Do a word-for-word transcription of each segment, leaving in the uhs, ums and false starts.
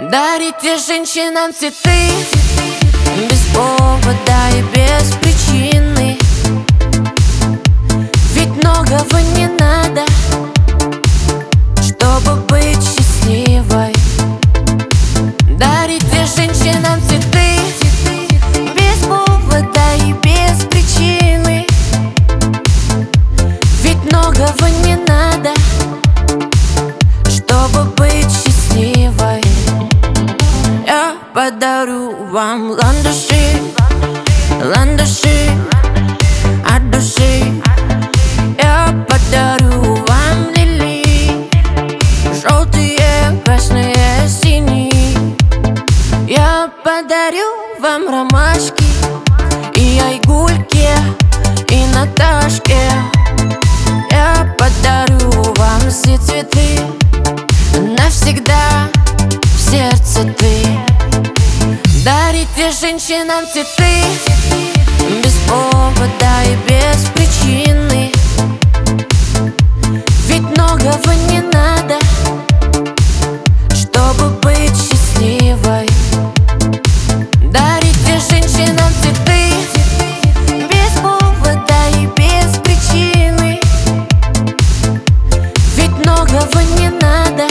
Дарите женщинам цветы без повода и без причины. Ведь многого не надо, чтобы быть счастливой. Дарите женщинам цветы без повода и без причины. Ведь многого не надо, чтобы быть счастливой. Я подарю вам ландыши, ландыши от души. Я подарю вам лилии, желтые, красные, синие. Я подарю вам ромашки и айгульке, и Наташке. Я подарю вам все цветы навсегда в сердце ты. Дарите женщинам цветы без повода и без причины. Ведь многого не надо, чтобы быть счастливой. Дарите женщинам цветы без повода и без причины. Ведь многого не надо,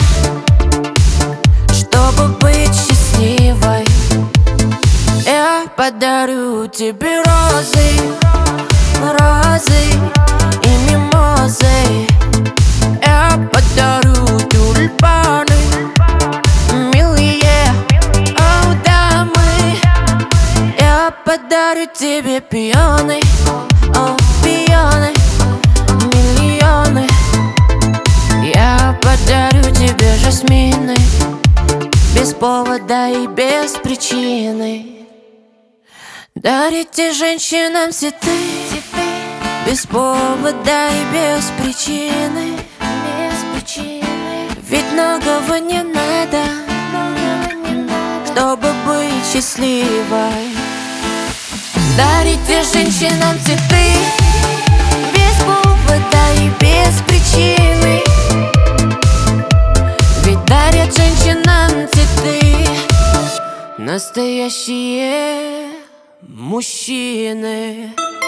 чтобы быть счастливой. Я подарю тебе розы, розы и мимозы. Я подарю тюльпаны, милые, о, дамы. Я подарю тебе пионы, о, пионы, миллионы. Я подарю тебе жасмины без повода и без причины. Дарите женщинам цветы без повода и без причины. Без причины. Ведь многого не надо, чтобы быть счастливой. Дарите женщинам цветы без повода и без причины. Ведь дарят женщинам цветы настоящие мужчины.